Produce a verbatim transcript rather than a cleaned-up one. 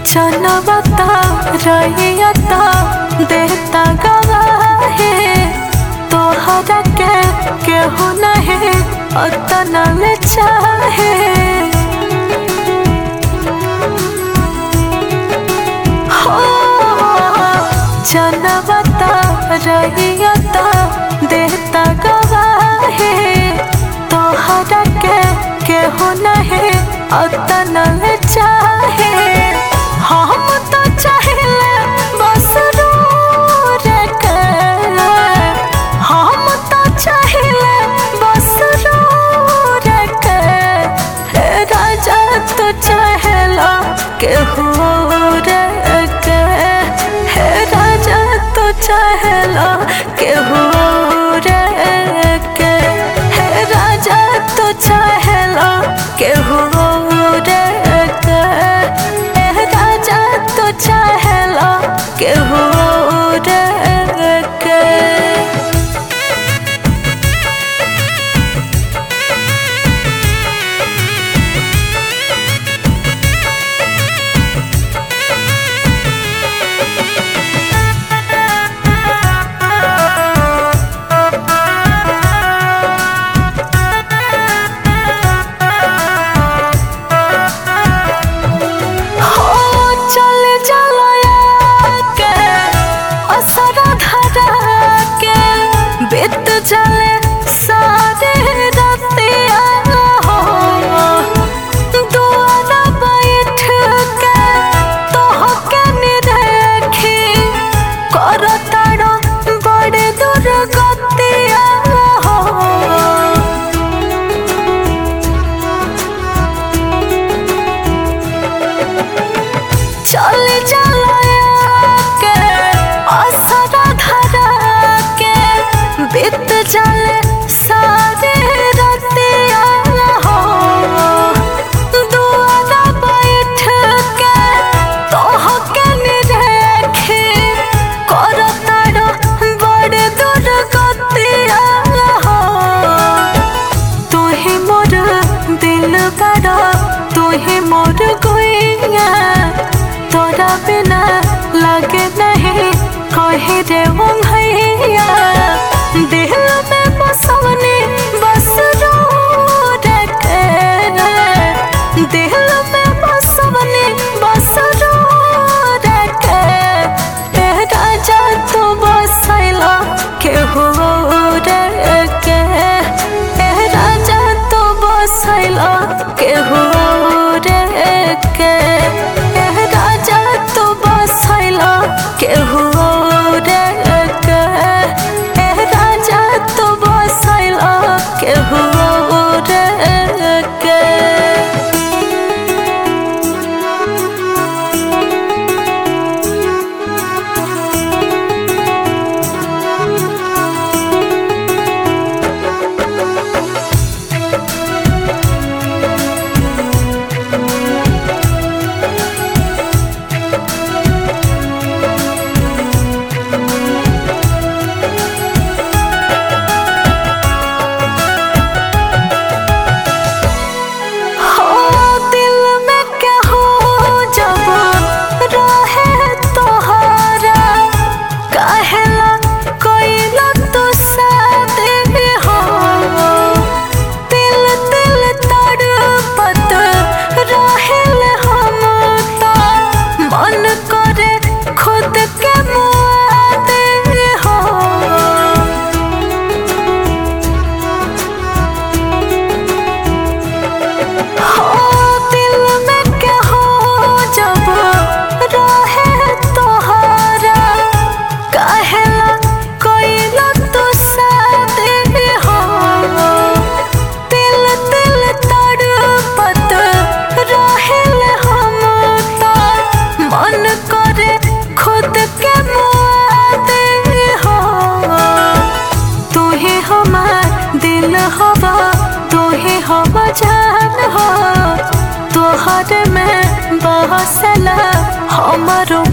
जनवता रहियता देता गवाहे तोहरा के केहू नहीं अतना ले चाहे हो जनवता रहियता देता गवाहे तोहरा के केहू नहीं अतना ले चाहे हम तो चाहिले बस रूर के हम तो चाहिले बस रूर के हे राजा तो चाहेला केहूर के हे राजा तो चाहेला केहूर के हे राजा तो चाहेला केहूर चाहेला केहूर के चले सारे रतिया हो दुआरा बैठ के तोहके निरखी करताड़ो बड़े दुर्गतिया हो चल चलाया के असरा धरा के बीत चले सारे रतिया हो दुआरा बैठ के तोहके निरखी करताड़ो बड़े दुर्गतिया हो तू ही मोर दिल बड़ा तू ही मोर गुइया तोरा बिना लगे नहीं कहे रे वो भैया दिल में बसवनी बस रूर के दिल में बसवनी बस रूर के ए राजा तू बसैला केहूर के ए राजा तू बसैला केहूर के ए राजा तू बसैला केहूर के तो बसैला केहूर के जान हो तोहर में बहसला हमारो